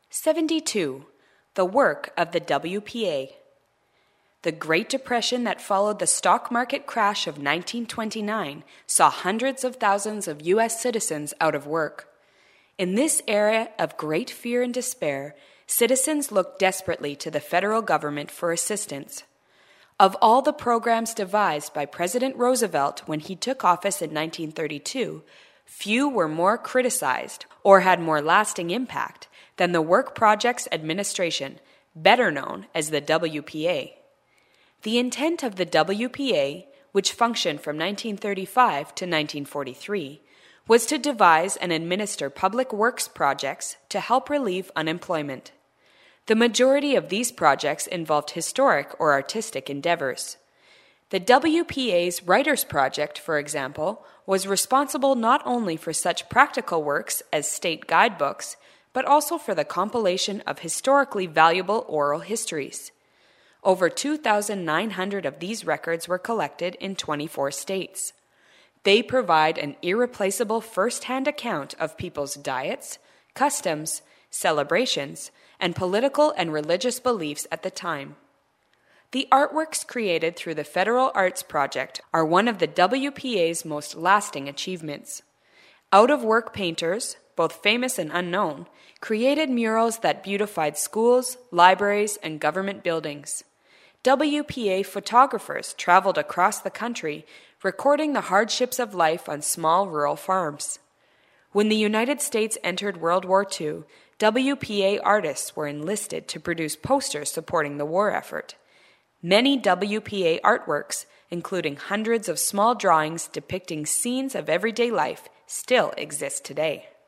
72. The work of the WPA. The Great Depression that followed the stock market crash of 1929 saw hundreds of thousands of U.S. citizens out of work. In this era of great fear and despair, citizens looked desperately to the federal government for assistance. Of all the programs devised by President Roosevelt when he took office in 1932, few were more criticized or had more lasting impact than the Work Projects Administration, better known as the WPA. The intent of the WPA, which functioned from 1935 to 1943, was to devise and administer public works projects to help relieve unemployment. The majority of these projects involved historic or artistic endeavors. The WPA's Writers' Project, for example, was responsible not only for such practical works as state guidebooks, but also for the compilation of historically valuable oral histories. Over 2,900 of these records were collected in 24 states. They provide an irreplaceable first-hand account of people's diets, customs, celebrations, and political and religious beliefs at the time. The artworks created through the Federal Arts Project are one of the WPA's most lasting achievements. Out-of-work painters, both famous and unknown, created murals that beautified schools, libraries, and government buildings. WPA photographers traveled across the country, recording the hardships of life on small rural farms. When the United States entered World War II, WPA artists were enlisted to produce posters supporting the war effort. Many WPA artworks, including hundreds of small drawings depicting scenes of everyday life, still exist today.